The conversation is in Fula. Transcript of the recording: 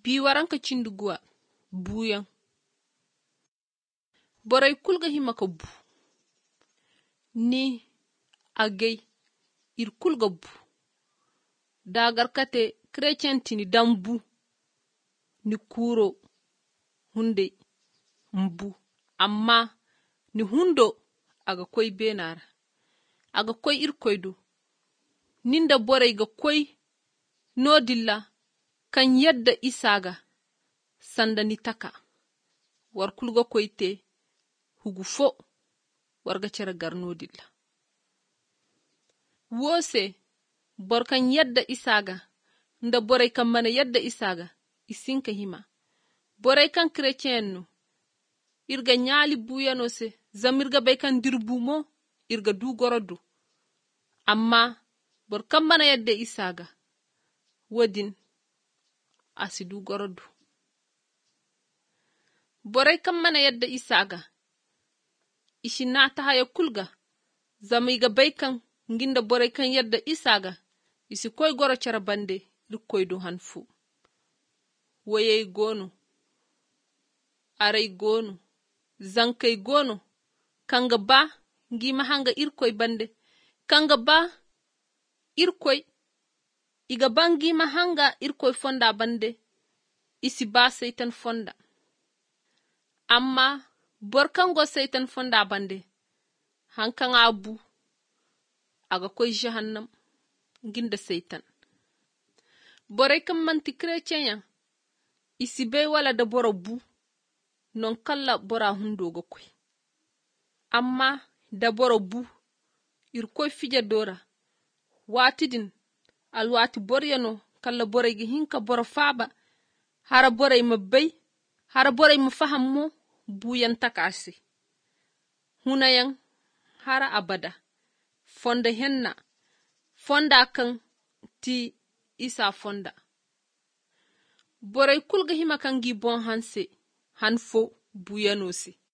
bi waranka cinduguwa buyan. Borai kulga himaka bu. Ni agay ir kulga bu. Dagarkate krechentini dambu ni kuro hunde mbu. Amma ni hundo aga koi benara. Aga koi ir koidu. Ninda borai ga koi nodilla kan yadda isaga sanda ni taka. War kulga koite hugu fo warga cera gar nodilla. Wose bor kan yadda isaga nda borai kan mana yadda isaga isinka hima. Borai kan kretiennu irga nyali buyano se zamirga bay kan dirbu mo irga du gorodu. Amma bor kan mana yadda isaga wadin asidu gorodu. Borai kan mana yadda isaga ishi nata haya kulga zamiga bay kan nginda borai kan yadda isaga isi koy goro cara bande ir koydu hanfu. Wayay gonu, aray gonu, zankay gonu, kanga ba ngima hanga ir koy bande, kanga ba ir koy iga bangi mahanga ir koy fonda bande isi ba seitan fonda. Amma borkango seitan fonda bande hankan abu aga koy jahannam nginda seitan. Borai kan manti kretienya isi bay wala da bora bu non kalla bora hundo go koy. Amma da bora bu ir koy fija dora watidin alwati boryano kalla borai gi hinka bora faba hara borai mabay hara borai mafahammo buyan takasi. Hunayan hara abada fonda henna fonda kan ti isa fonda. Borai kulga hima kan gi bon hanse hanfo buyanosi.